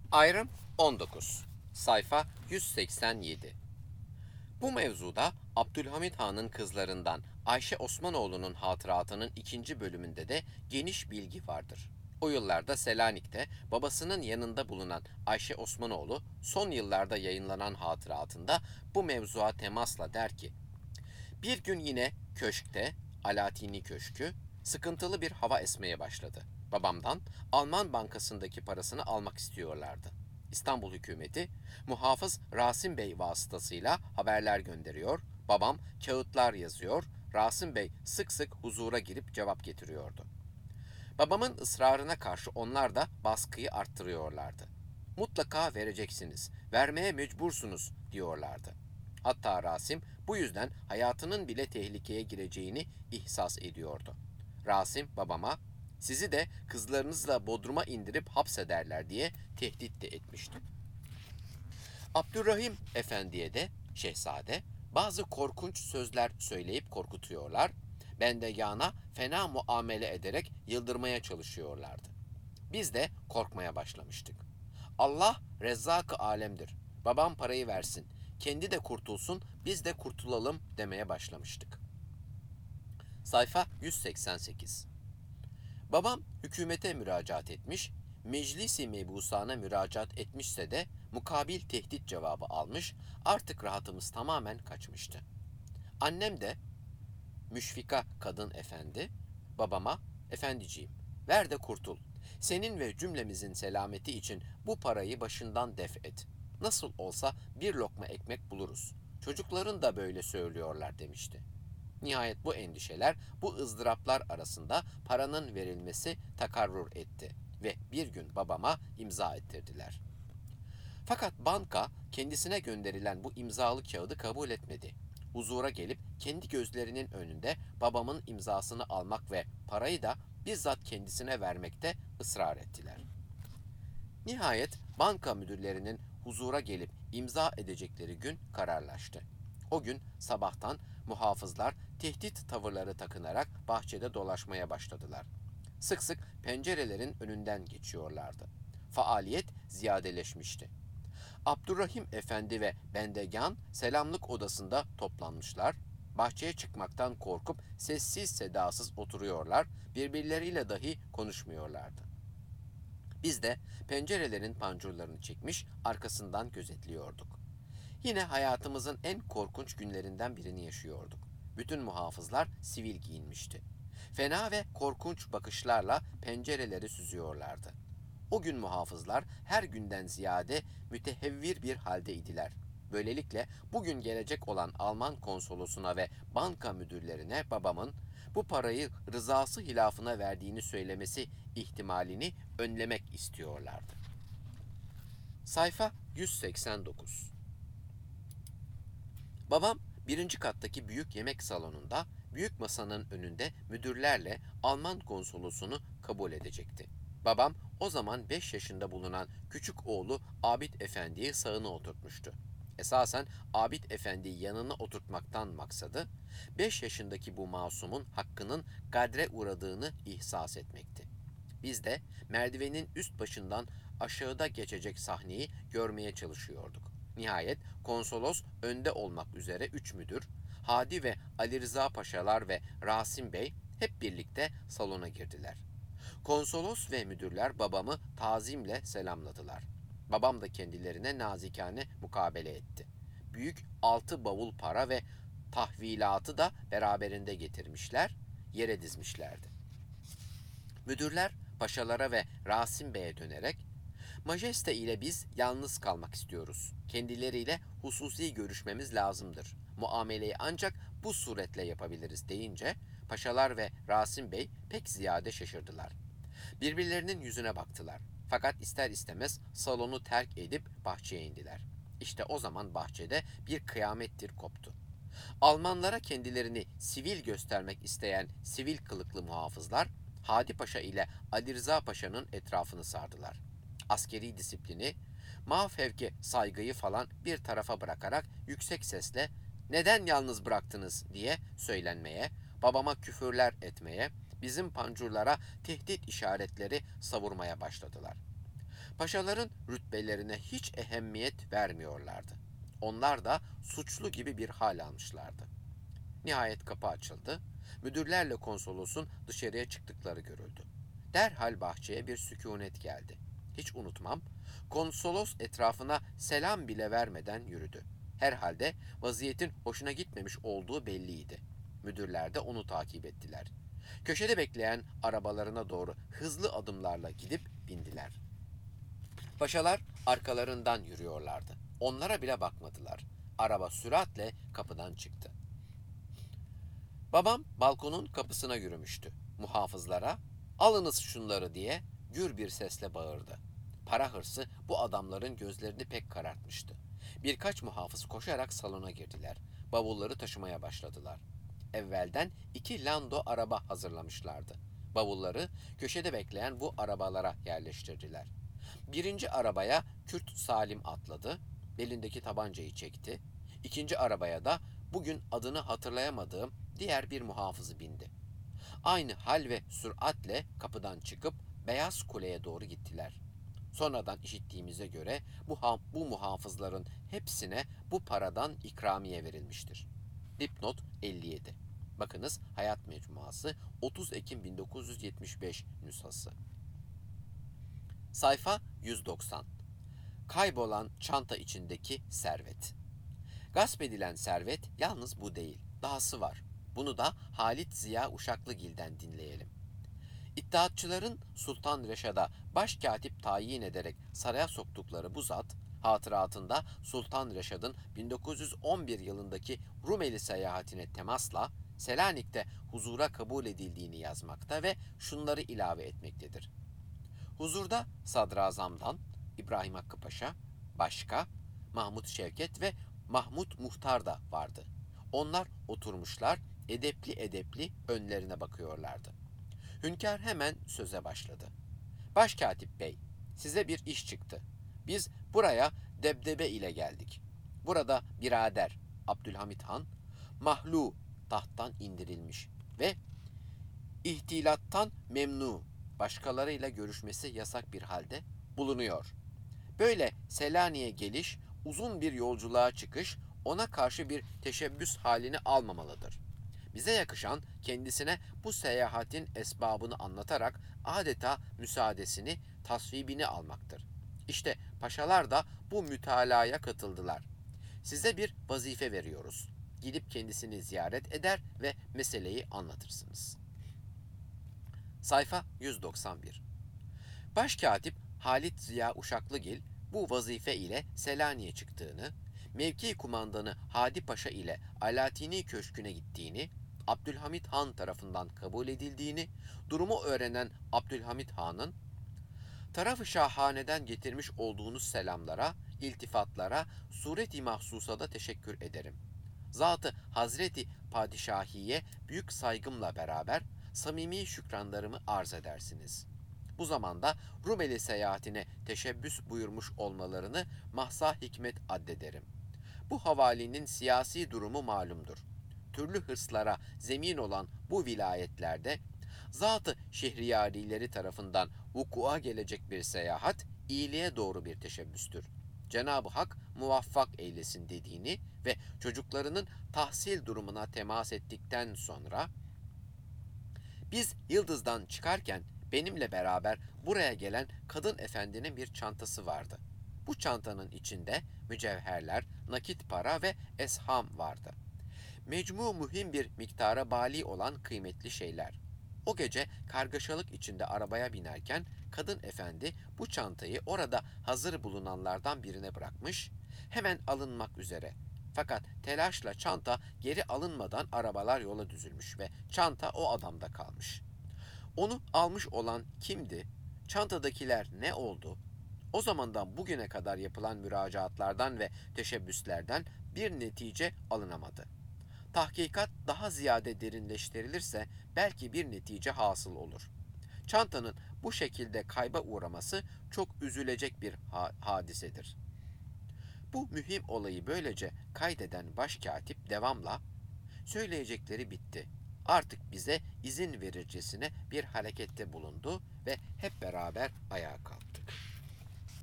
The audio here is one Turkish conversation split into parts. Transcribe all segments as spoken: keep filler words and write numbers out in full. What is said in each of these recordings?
Ayrım on dokuz. Sayfa yüz seksen yedi. Bu mevzuda Abdülhamit Han'ın kızlarından Ayşe Osmanoğlu'nun hatıratının ikinci bölümünde de geniş bilgi vardır. O yıllarda Selanik'te babasının yanında bulunan Ayşe Osmanoğlu son yıllarda yayınlanan hatıratında bu mevzuya temasla der ki, bir gün yine köşkte, Alatini Köşkü, sıkıntılı bir hava esmeye başladı. Babamdan Alman bankasındaki parasını almak istiyorlardı. İstanbul hükümeti, muhafız Rasim Bey vasıtasıyla haberler gönderiyor, babam kağıtlar yazıyor, Rasim Bey sık sık huzura girip cevap getiriyordu. Babamın ısrarına karşı onlar da baskıyı arttırıyorlardı. Mutlaka vereceksiniz, vermeye mecbursunuz diyorlardı. Hatta Rasim bu yüzden hayatının bile tehlikeye gireceğini ihsas ediyordu. Rasim babama, sizi de kızlarınızla Bodrum'a indirip hapsederler diye tehdit de etmişti. Abdurrahim Efendi'ye de şehzade bazı korkunç sözler söyleyip korkutuyorlar, bendegana fena muamele ederek yıldırmaya çalışıyorlardı. Biz de korkmaya başlamıştık. Allah Rezzak-ı alemdir. Babam parayı versin. Kendi de kurtulsun, biz de kurtulalım demeye başlamıştık. Sayfa yüz seksen sekiz. Babam hükümete müracaat etmiş, meclisi mebusana müracaat etmişse de mukabil tehdit cevabı almış, artık rahatımız tamamen kaçmıştı. Annem de müşfika kadın efendi babama, efendiciğim ver de kurtul. Senin ve cümlemizin selameti için bu parayı başından def et. Nasıl olsa bir lokma ekmek buluruz. Çocukların da böyle söylüyorlar demişti. Nihayet bu endişeler, bu ızdıraplar arasında paranın verilmesi takarrur etti ve bir gün babama imza ettirdiler. Fakat banka kendisine gönderilen bu imzalı kağıdı kabul etmedi. Huzura gelip kendi gözlerinin önünde babamın imzasını almak ve parayı da bizzat kendisine vermekte ısrar ettiler. Nihayet banka müdürlerinin huzura gelip imza edecekleri gün kararlaştı. O gün sabahtan muhafızlar tehdit tavırları takınarak bahçede dolaşmaya başladılar. Sık sık pencerelerin önünden geçiyorlardı. Faaliyet ziyadeleşmişti. Abdurrahim Efendi ve Bendegan selamlık odasında toplanmışlar. Bahçeye çıkmaktan korkup sessiz sedasız oturuyorlar, birbirleriyle dahi konuşmuyorlardı. Biz de pencerelerin pancurlarını çekmiş, arkasından gözetliyorduk. Yine hayatımızın en korkunç günlerinden birini yaşıyorduk. Bütün muhafızlar sivil giyinmişti. Fena ve korkunç bakışlarla pencereleri süzüyorlardı. O gün muhafızlar her günden ziyade mütehevvir bir haldeydiler. Böylelikle bugün gelecek olan Alman konsolosuna ve banka müdürlerine babamın bu parayı rızası hilafına verdiğini söylemesi ihtimalini önlemek istiyorlardı. Sayfa yüz seksen dokuz. Babam birinci kattaki büyük yemek salonunda büyük masanın önünde müdürlerle Alman konsolosunu kabul edecekti. Babam o zaman beş yaşında bulunan küçük oğlu Abid Efendi'yi sağına oturtmuştu. Esasen Abid Efendi'yi yanına oturtmaktan maksadı, beş yaşındaki bu masumun hakkının gadre uğradığını ihsas etmekti. Biz de merdivenin üst başından aşağıda geçecek sahneyi görmeye çalışıyorduk. Nihayet konsolos önde olmak üzere üç müdür, Hadi ve Ali Rıza Paşalar ve Rasim Bey hep birlikte salona girdiler. Konsolos ve müdürler babamı tazimle selamladılar. Babam da kendilerine nazikane mukabele etti. Büyük altı bavul para ve tahvilatı da beraberinde getirmişler, yere dizmişlerdi. Müdürler paşalara ve Rasim Bey'e dönerek, "Majeste ile biz yalnız kalmak istiyoruz. Kendileriyle hususi görüşmemiz lazımdır. Muameleyi ancak bu suretle yapabiliriz" deyince paşalar ve Rasim Bey pek ziyade şaşırdılar. Birbirlerinin yüzüne baktılar. Fakat ister istemez salonu terk edip bahçeye indiler. İşte o zaman bahçede bir kıyamettir koptu. Almanlara kendilerini sivil göstermek isteyen sivil kılıklı muhafızlar, Hadi Paşa ile Ali Rıza Paşa'nın etrafını sardılar. Askeri disiplini, mafevki saygıyı falan bir tarafa bırakarak yüksek sesle "Neden yalnız bıraktınız?" diye söylenmeye, babama küfürler etmeye, bizim pancurlara tehdit işaretleri savurmaya başladılar. Paşaların rütbelerine hiç ehemmiyet vermiyorlardı. Onlar da suçlu gibi bir hal almışlardı. Nihayet kapı açıldı. Müdürlerle konsolosun dışarıya çıktıkları görüldü. Derhal bahçeye bir sükunet geldi. Hiç unutmam, konsolos etrafına selam bile vermeden yürüdü. Herhalde vaziyetin hoşuna gitmemiş olduğu belliydi. Müdürler de onu takip ettiler. Köşede bekleyen arabalarına doğru hızlı adımlarla gidip bindiler. Paşalar arkalarından yürüyorlardı. Onlara bile bakmadılar. Araba süratle kapıdan çıktı. Babam balkonun kapısına yürümüştü. Muhafızlara, "Alınız şunları," diye gür bir sesle bağırdı. Para hırsı bu adamların gözlerini pek karartmıştı. Birkaç muhafız koşarak salona girdiler. Bavulları taşımaya başladılar. Evvelden iki lando araba hazırlamışlardı. Bavulları köşede bekleyen bu arabalara yerleştirdiler. Birinci arabaya Kürt Salim atladı, belindeki tabancayı çekti. İkinci arabaya da bugün adını hatırlayamadığım diğer bir muhafızı bindi. Aynı hal ve süratle kapıdan çıkıp Beyaz Kule'ye doğru gittiler. Sonradan işittiğimize göre bu, bu muhafızların hepsine bu paradan ikramiye verilmiştir. Dipnot elli yedi. Bakınız Hayat Mecmuası otuz Ekim bin dokuz yüz yetmiş beş nüshası. Sayfa yüz doksan. Kaybolan çanta içindeki servet. Gasp edilen servet yalnız bu değil, dahası var. Bunu da Halit Ziya Uşaklıgil'den dinleyelim. İttihatçıların Sultan Reşad'a başkatip tayin ederek saraya soktukları bu zat, hatıratında Sultan Reşad'ın bin dokuz yüz on bir yılındaki Rumeli seyahatine temasla Selanik'te huzura kabul edildiğini yazmakta ve şunları ilave etmektedir. Huzurda Sadrazam'dan İbrahim Hakkı Paşa, başka Mahmut Şevket ve Mahmut Muhtar da vardı. Onlar oturmuşlar, edepli edepli önlerine bakıyorlardı. Hünkâr hemen söze başladı. "Başkatip Bey, size bir iş çıktı. Biz buraya debdebe ile geldik. Burada birader Abdülhamit Han, mahlu tahttan indirilmiş ve ihtilattan memnu, başkalarıyla görüşmesi yasak bir halde bulunuyor. Böyle Selanik'e geliş, uzun bir yolculuğa çıkış, ona karşı bir teşebbüs halini almamalıdır. Bize yakışan kendisine bu seyahatin esbabını anlatarak adeta müsaadesini, tasvibini almaktır. İşte paşalar da bu mütalaya katıldılar. Size bir vazife veriyoruz. Gidip kendisini ziyaret eder ve meseleyi anlatırsınız." Sayfa yüz doksan bir. Başkatip Halit Ziya Uşaklıgil bu vazife ile Selanik'e çıktığını, mevki kumandanı Hadi Paşa ile Alatini Köşkü'ne gittiğini, Abdülhamit Han tarafından kabul edildiğini, durumu öğrenen Abdülhamit Han'ın taraf-ı şahaneden getirmiş olduğunuz selamlara, iltifatlara, suret-i mahsusada teşekkür ederim. Zatı Hazreti Padişahiye büyük saygımla beraber samimi şükranlarımı arz edersiniz. Bu zamanda Rumeli seyahatine teşebbüs buyurmuş olmalarını mahza hikmet addederim. Bu havalinin siyasi durumu malumdur. Türlü hırslara zemin olan bu vilayetlerde zat-ı şehriyarileri tarafından vukua gelecek bir seyahat iyiliğe doğru bir teşebbüstür. Cenab-ı Hak muvaffak eylesin dediğini ve çocuklarının tahsil durumuna temas ettikten sonra biz Yıldız'dan çıkarken benimle beraber buraya gelen kadın efendinin bir çantası vardı. Bu çantanın içinde mücevherler, nakit para ve esham vardı. Mecmu mühim bir miktara bali olan kıymetli şeyler. O gece kargaşalık içinde arabaya binerken kadın efendi bu çantayı orada hazır bulunanlardan birine bırakmış, hemen alınmak üzere. Fakat telaşla çanta geri alınmadan arabalar yola düzülmüş ve çanta o adamda kalmış. Onu almış olan kimdi? Çantadakiler ne oldu? O zamandan bugüne kadar yapılan müracaatlardan ve teşebbüslerden bir netice alınamadı. Tahkikat daha ziyade derinleştirilirse belki bir netice hasıl olur. Çantanın bu şekilde kayba uğraması çok üzülecek bir ha- hadisedir. Bu mühim olayı böylece kaydeden başkatip devamla söyleyecekleri bitti. Artık bize izin verircesine bir harekette bulundu ve hep beraber ayağa kalktık.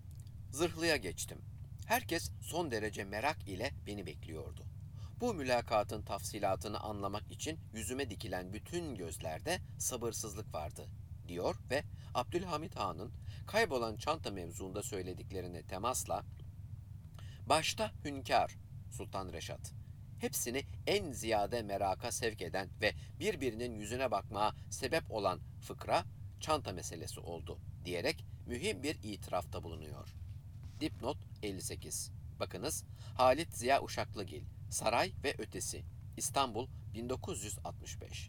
Zırhlıya geçtim. Herkes son derece merak ile beni bekliyordu. Bu mülakatın tafsilatını anlamak için yüzüme dikilen bütün gözlerde sabırsızlık vardı, diyor ve Abdülhamit Han'ın kaybolan çanta mevzuunda söylediklerine temasla, başta Hünkâr, Sultan Reşat, hepsini en ziyade meraka sevk eden ve birbirinin yüzüne bakmaya sebep olan fıkra, çanta meselesi oldu, diyerek mühim bir itirafta bulunuyor. Dipnot elli sekiz. Bakınız, Halit Ziya Uşaklıgil, Saray ve Ötesi, İstanbul bin dokuz yüz altmış beş.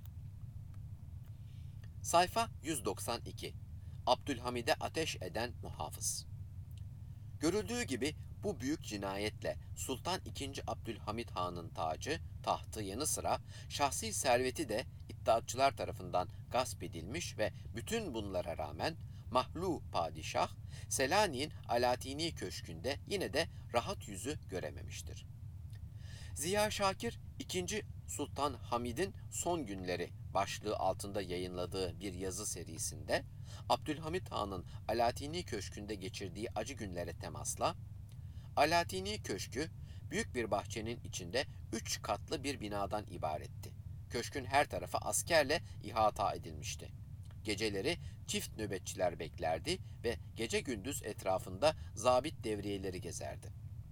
Sayfa yüz doksan iki. Abdülhamid'e ateş eden muhafız. Görüldüğü gibi bu büyük cinayetle Sultan ikinci. Abdülhamid Han'ın tacı, tahtı yanı sıra şahsi serveti de iddiatçılar tarafından gasp edilmiş ve bütün bunlara rağmen mahlu padişah Selanik'in Alatini Köşkü'nde yine de rahat yüzü görememiştir. Ziya Şakir ikinci. Sultan Hamid'in son günleri başlığı altında yayınladığı bir yazı serisinde Abdülhamid Han'ın Alatini Köşkü'nde geçirdiği acı günlere temasla, Alatini Köşkü büyük bir bahçenin içinde üç katlı bir binadan ibaretti. Köşkün her tarafı askerle ihata edilmişti. Geceleri çift nöbetçiler beklerdi ve gece gündüz etrafında zabit devriyeleri gezerdi.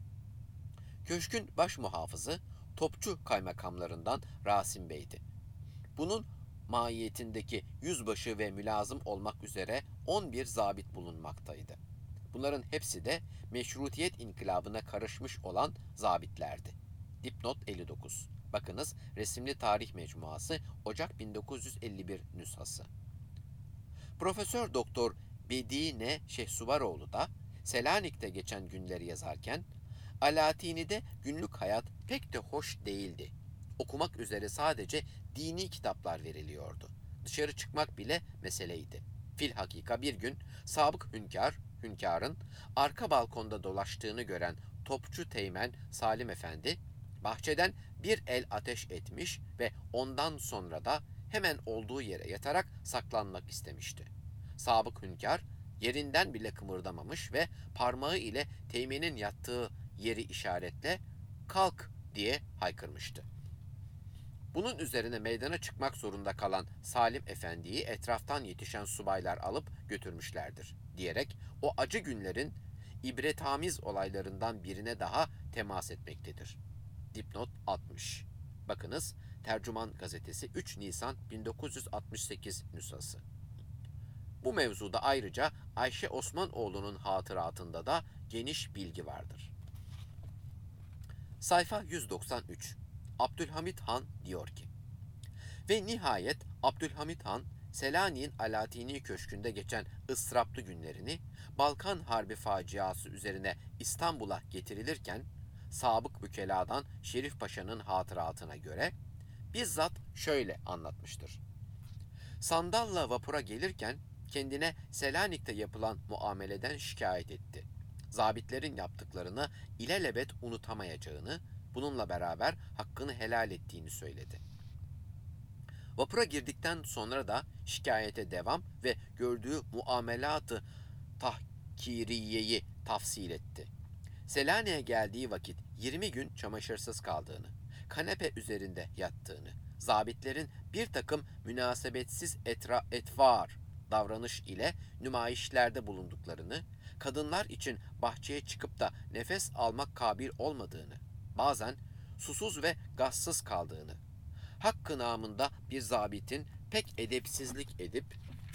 Köşkün baş muhafızı Topçu kaymakamlarından Rasim Bey'di. Bunun mahiyetindeki yüzbaşı ve mülazım olmak üzere on bir zabit bulunmaktaydı. Bunların hepsi de meşrutiyet inkılabına karışmış olan zabitlerdi. Dipnot elli dokuz. Bakınız, Resimli Tarih Mecmuası, Ocak bin dokuz yüz elli bir nüshası. Profesör Doktor Bedine Şehsuvaroğlu da Selanik'te geçen günleri yazarken, Alatini'de günlük hayat pek de hoş değildi. Okumak üzere sadece dini kitaplar veriliyordu. Dışarı çıkmak bile meseleydi. Filhakika bir gün sabık hünkâr, hünkârın arka balkonda dolaştığını gören Topçu Teğmen Salim Efendi, bahçeden bir el ateş etmiş ve ondan sonra da hemen olduğu yere yatarak saklanmak istemişti. Sabık hünkâr yerinden bile kımıldamamış ve parmağı ile Teğmen'in yattığı yeri işaretle "kalk" diye haykırmıştı. Bunun üzerine meydana çıkmak zorunda kalan Salim Efendi'yi etraftan yetişen subaylar alıp götürmüşlerdir, diyerek o acı günlerin ibretamiz olaylarından birine daha temas etmektedir. Dipnot altmış. Bakınız, Tercüman Gazetesi üç Nisan bin dokuz yüz altmış sekiz nüshası. Bu mevzuda ayrıca Ayşe Osmanoğlu'nun hatıratında da geniş bilgi vardır. Sayfa yüz doksan üç. Abdülhamid Han diyor ki, ve nihayet Abdülhamid Han, Selanik'in Alatini Köşkü'nde geçen ıstıraplı günlerini Balkan Harbi faciası üzerine İstanbul'a getirilirken, sabık vükeladan Şerif Paşa'nın hatıratına göre bizzat şöyle anlatmıştır. Sandalla vapura gelirken kendine Selanik'te yapılan muameleden şikayet etti. Zabitlerin yaptıklarını ilelebet unutamayacağını, bununla beraber hakkını helal ettiğini söyledi. Vapura girdikten sonra da şikayete devam ve gördüğü muamelatı tahkiriyeyi tafsil etti. Selanik'e geldiği vakit yirmi gün çamaşırsız kaldığını, kanepe üzerinde yattığını, zabitlerin bir takım münasebetsiz etra etvar davranış ile nümayişlerde bulunduklarını, kadınlar için bahçeye çıkıp da nefes almak kabil olmadığını, bazen susuz ve gazsız kaldığını, hakkı namında bir zabitin pek edepsizlik edip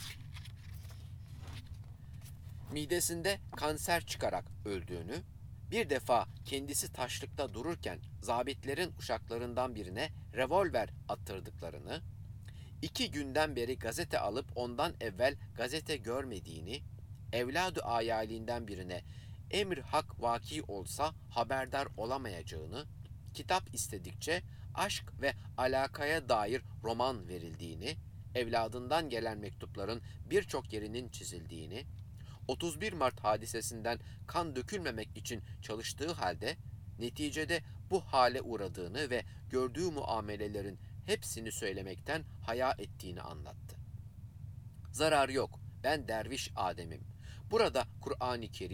midesinde kanser çıkarak öldüğünü, bir defa kendisi taşlıkta dururken zabitlerin uşaklarından birine revolver attırdıklarını, iki günden beri gazete alıp ondan evvel gazete görmediğini, evladı ayalinden birine emir hak vaki olsa haberdar olamayacağını, kitap istedikçe aşk ve alakaya dair roman verildiğini, evladından gelen mektupların birçok yerinin çizildiğini, otuz bir Mart hadisesinden kan dökülmemek için çalıştığı halde neticede bu hale uğradığını ve gördüğü muamelelerin hepsini söylemekten haya ettiğini anlattı. Zarar yok, ben derviş Adem'im. Burada Kur'an-ı Kerim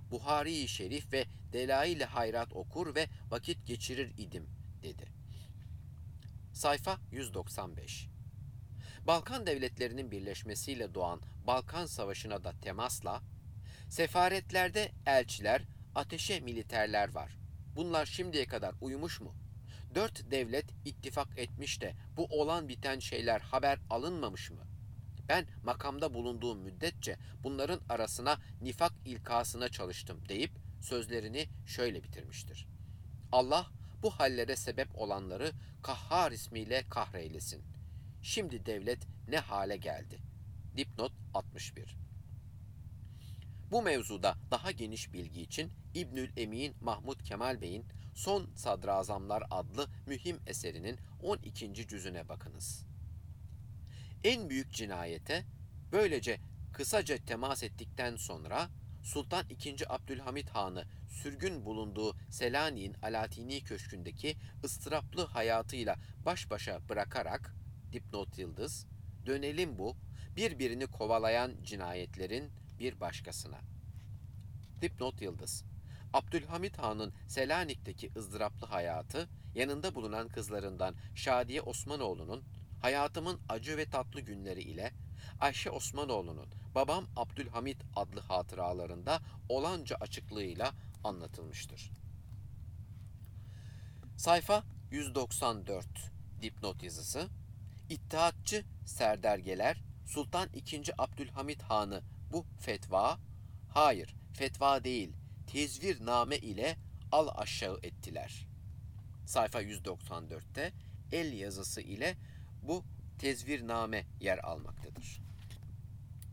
Buhari-i Şerif ve Delail-i Hayrat okur ve vakit geçirir idim, dedi. Sayfa yüz doksan beş. Balkan devletlerinin birleşmesiyle doğan Balkan Savaşı'na da temasla, sefaretlerde elçiler, ateşe militerler var. Bunlar şimdiye kadar uyumuş mu? Dört devlet ittifak etmiş de bu olan biten şeyler haber alınmamış mı? Ben makamda bulunduğum müddetçe bunların arasına nifak ilkasına çalıştım deyip sözlerini şöyle bitirmiştir. Allah bu hallere sebep olanları Kahhar ismiyle kahreylesin. Şimdi devlet ne hale geldi? Dipnot altmış bir. Bu mevzuda daha geniş bilgi için İbnül Emin Mahmud Kemal Bey'in Son Sadrazamlar adlı mühim eserinin on ikinci cüzüne bakınız. En büyük cinayete böylece kısaca temas ettikten sonra Sultan ikinci. Abdülhamit Han'ı sürgün bulunduğu Selanik'in Alatini Köşkü'ndeki ıstıraplı hayatıyla baş başa bırakarak, dipnot yıldız, dönelim bu birbirini kovalayan cinayetlerin bir başkasına. Dipnot yıldız. Abdülhamit Han'ın Selanik'teki ızdıraplı hayatı, yanında bulunan kızlarından Şadiye Osmanoğlu'nun Hayatımın Acı ve Tatlı Günleri ile Ayşe Osmanoğlu'nun Babam Abdülhamit adlı hatıralarında olanca açıklığıyla anlatılmıştır. Sayfa yüz doksan dört. Dipnot yazısı. İttihatçı serdergeler Sultan ikinci. Abdülhamit Han'ı bu fetva, hayır fetva değil, tezvirname ile al aşağı ettiler. Sayfa yüz doksan dörtte el yazısı ile bu tezvirname yer almaktadır.